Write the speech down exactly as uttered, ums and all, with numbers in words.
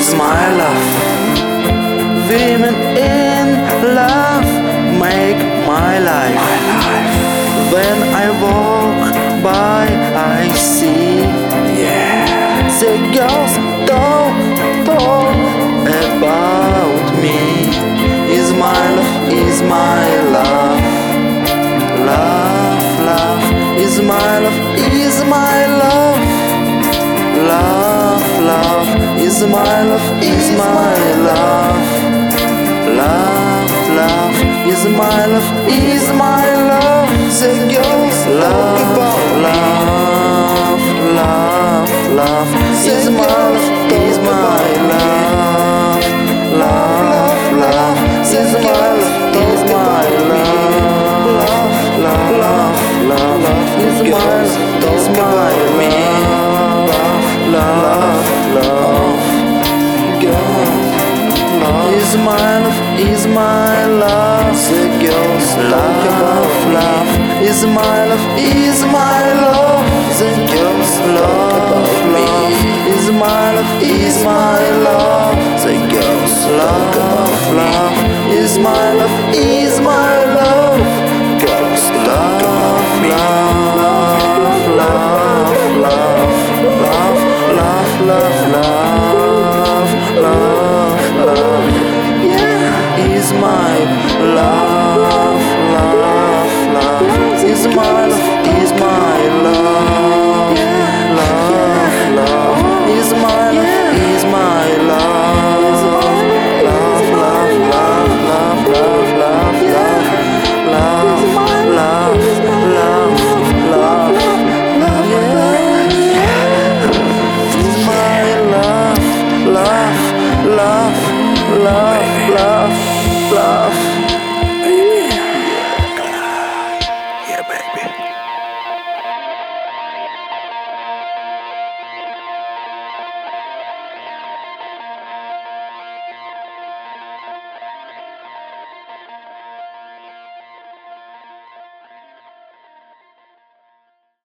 is my love. Women in love make my life. When I walk by, I see, yeah, the girls talk, talk about me. Is my love, is my love. Love, love, is my love, is my love. Love, love, is my love, is my love. Love, love, is my love, is my love. The girls love, love, love, love, is my love, is my love. Love, love, is my love, is my love. Love, love, love, love, is my love, is my love. Love, love, girl, love is my love, is my love. The girls love, love is my love, is my love. The girls love, love is my love, is my love. The girls love, love is my love, is my love. Girls love, love, love, love, love, love, love, love, love, love, yeah, is my love.